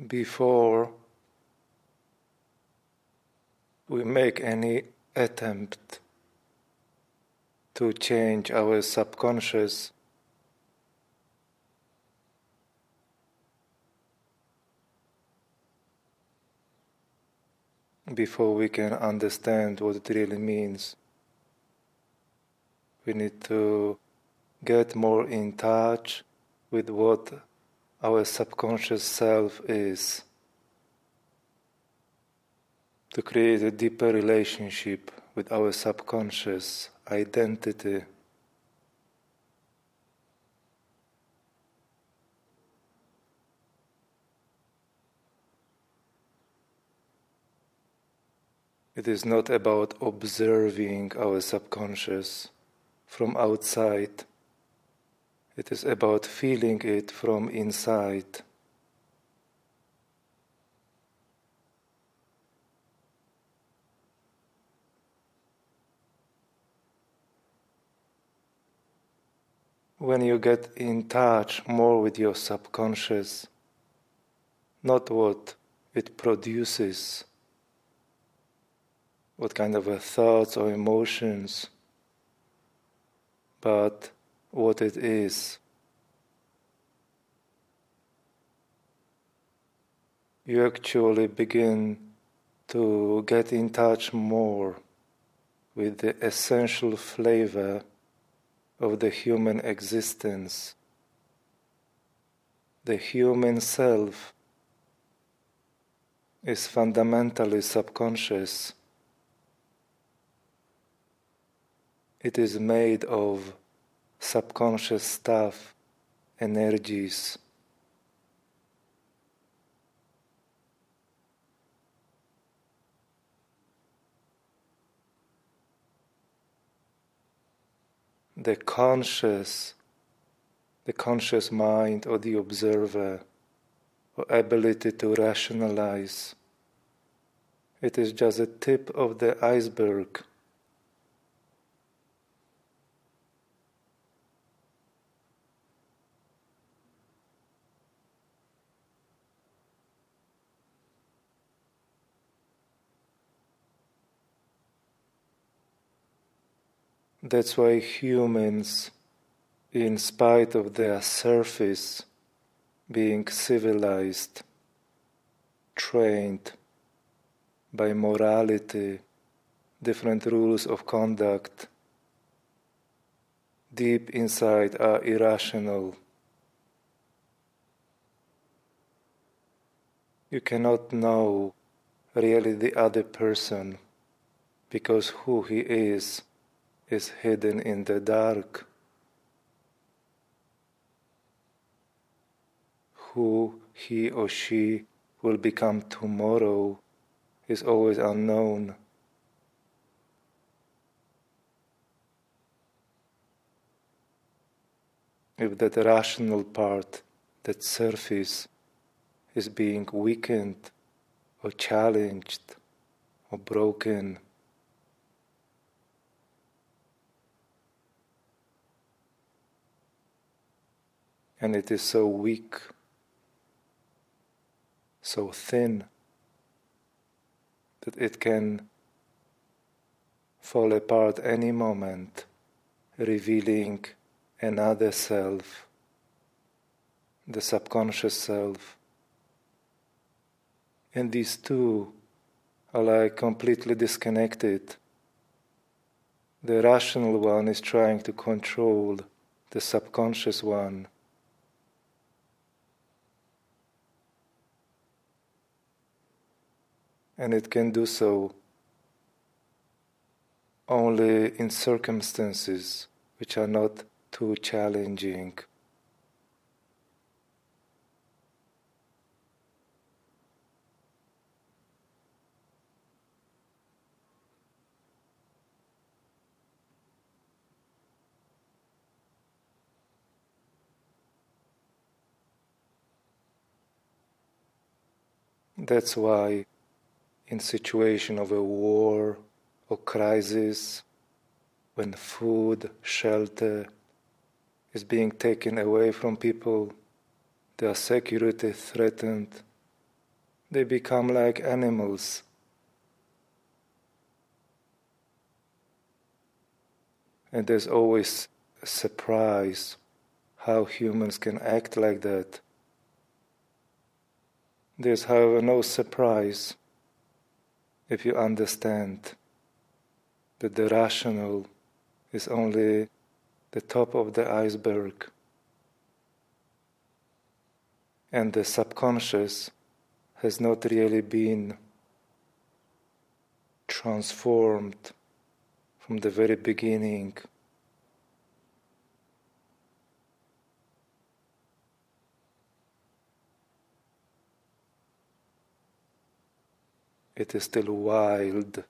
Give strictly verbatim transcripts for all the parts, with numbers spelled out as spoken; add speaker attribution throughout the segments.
Speaker 1: before we make any attempt to change our subconscious, before we can understand what it really means, we need to get more in touch with what our subconscious self is, to create a deeper relationship with our subconscious identity. It is not about observing our subconscious from outside. It is about feeling it from inside. When you get in touch more with your subconscious, not what it produces, what kind of a thoughts or emotions, but what it is. You actually begin to get in touch more with the essential flavor of the human existence. The human self is fundamentally subconscious. It is made of subconscious stuff, energies. The conscious, the conscious mind or the observer, or ability to rationalize, it is just a tip of the iceberg. That's why humans, in spite of their surface being civilized, trained by morality, different rules of conduct, deep inside are irrational. You cannot know really the other person because who he is is hidden in the dark. Who he or she will become tomorrow is always unknown. If that rational part, that surface, is being weakened or challenged or broken, and it is so weak, so thin, that it can fall apart any moment, revealing another self, the subconscious self. And these two are like completely disconnected. The rational one is trying to control the subconscious one. And it can do so only in circumstances which are not too challenging. That's why in situation of a war or crisis, when food, shelter is being taken away from people, their security threatened, they become like animals. And there's always a surprise how humans can act like that. There's, however, no surprise if you understand that the rational is only the top of the iceberg, and the subconscious has not really been transformed from the very beginning. It is still wild.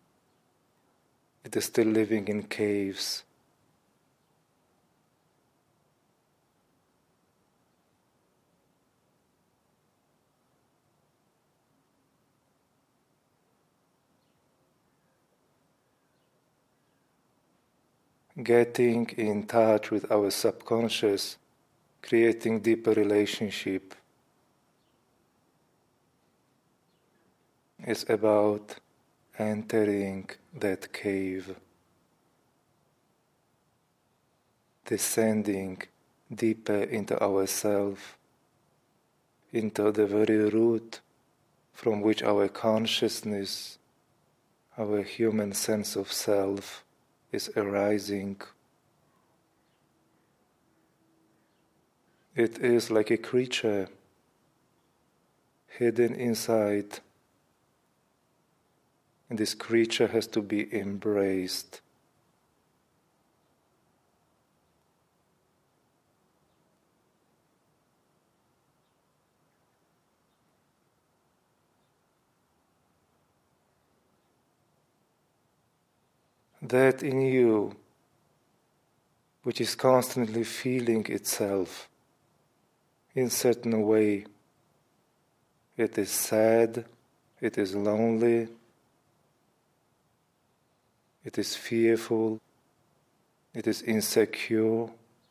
Speaker 1: It is still living in caves. Getting in touch with our subconscious, creating deeper relationship, is about entering that cave, descending deeper into ourself, into the very root from which our consciousness, our human sense of self, is arising. It is like a creature hidden inside, and this creature has to be embraced. That in you, which is constantly feeling itself in certain way, it is sad, it is lonely, it is fearful, it is insecure.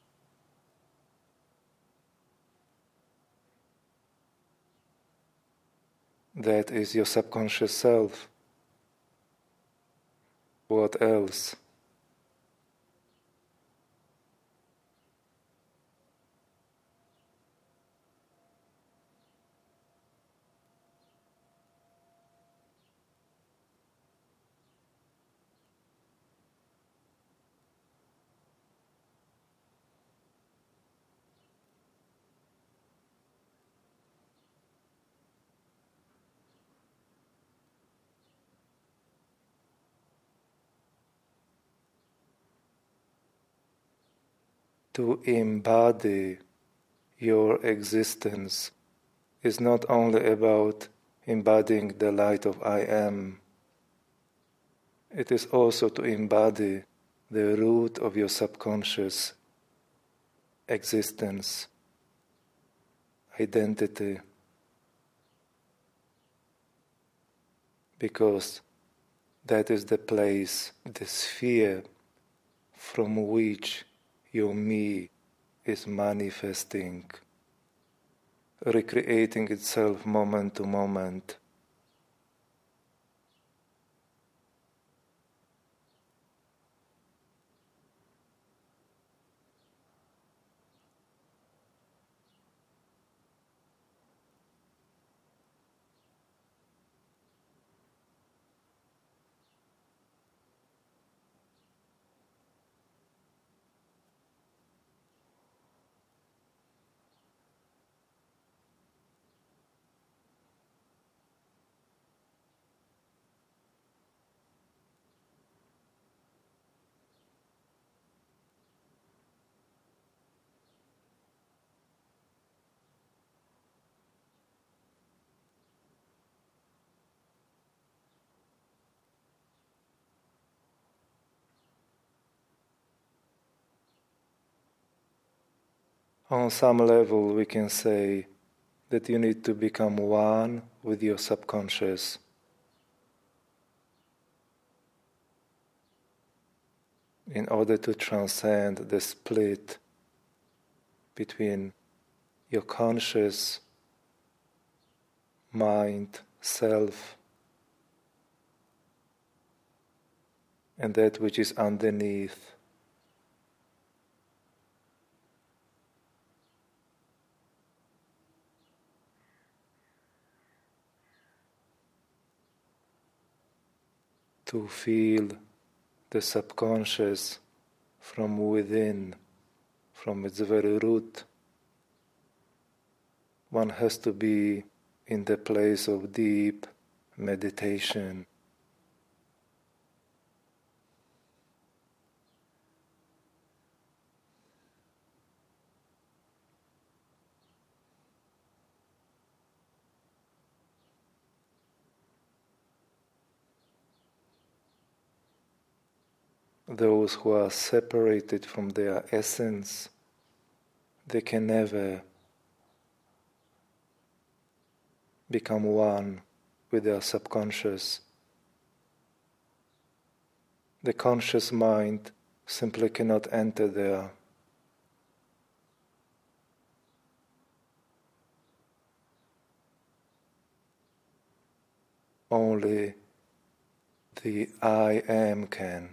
Speaker 1: That is your subconscious self. What else? To embody your existence is not only about embodying the light of I am. It is also to embody the root of your subconscious existence, identity. Because that is the place, the sphere from which your me is manifesting, recreating itself moment to moment. On some level, we can say that you need to become one with your subconscious. In order to transcend the split between your conscious mind, self, and that which is underneath. To feel the subconscious from within, from its very root, one has to be in the place of deep meditation. Those who are separated from their essence, they can never become one with their subconscious. The conscious mind simply cannot enter there. Only the I am can.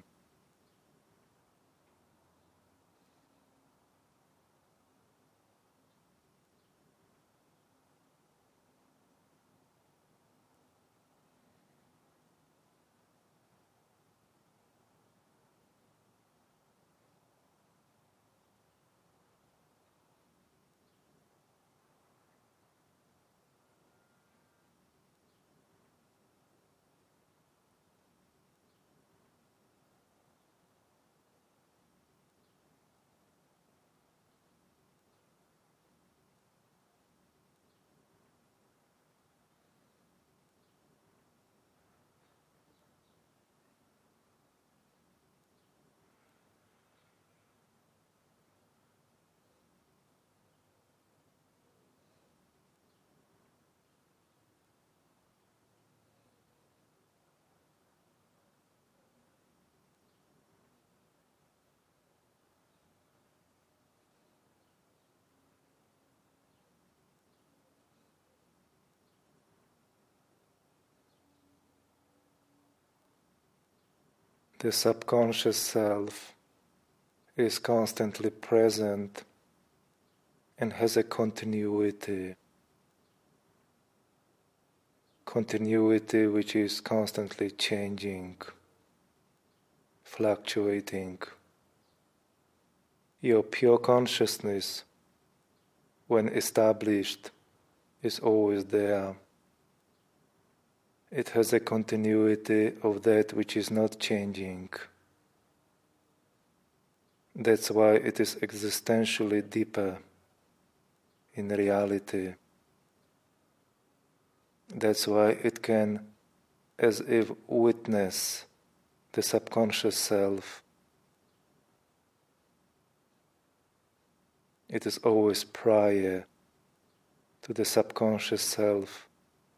Speaker 1: The subconscious self is constantly present and has a continuity. Continuity which is constantly changing, fluctuating. Your pure consciousness, when established, is always there. It has a continuity of that which is not changing. That's why it is existentially deeper in reality. That's why it can, as if, witness the subconscious self. It is always prior to the subconscious self.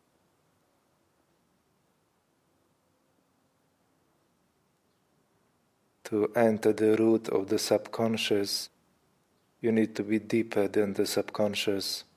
Speaker 1: To enter the root of the subconscious, you need to be deeper than the subconscious.